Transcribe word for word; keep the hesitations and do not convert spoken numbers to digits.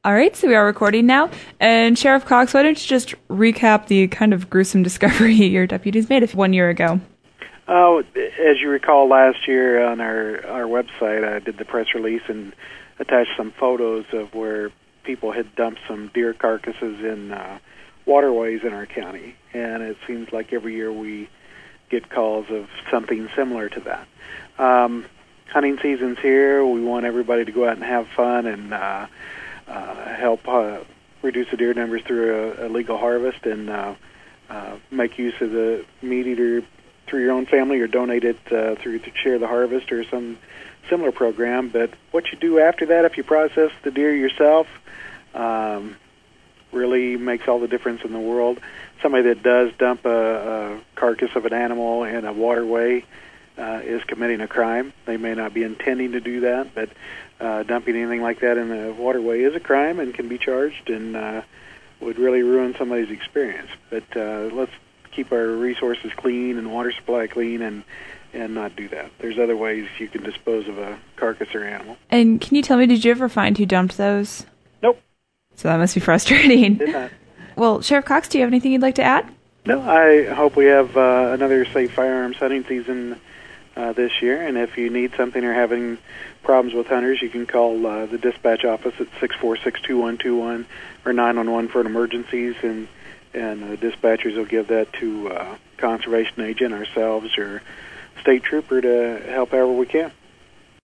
All right, so we are recording now. And Sheriff Cox, why don't you just recap the kind of gruesome discovery your deputies made one year ago? Oh, as you recall, last year on our, our website, I did the press release and attached some photos of where people had dumped some deer carcasses in uh, waterways in our county. And it seems like every year we get calls of something similar to that. Um, hunting season's here. We want everybody to go out and have fun and uh, uh, help uh, reduce the deer numbers through a, a legal harvest and uh, uh, make use of the meat either through your own family or donate it uh, through to Share the Harvest or some similar program. But what you do after that, if you process the deer yourself, um, really makes all the difference in the world. Somebody that does dump a, a carcass of an animal in a waterway uh, is committing a crime. They may not be intending to do that, but uh, dumping anything like that in the waterway is a crime and can be charged and uh, would really ruin somebody's experience. But uh, let's keep our resources clean and water supply clean and and not do that. There's other ways you can dispose of a carcass or animal. And can you tell me, did you ever find who dumped those? Nope. So that must be frustrating. Did not. Well, Sheriff Cox, do you have anything you'd like to add? No, I hope we have uh, another safe firearms hunting season uh, this year, and if you need something or having problems with hunters, you can call uh, the dispatch office at six four six, two one two one or nine one one for emergencies, and and uh, dispatchers will give that to uh, conservation agent, ourselves, or state trooper to help however we can.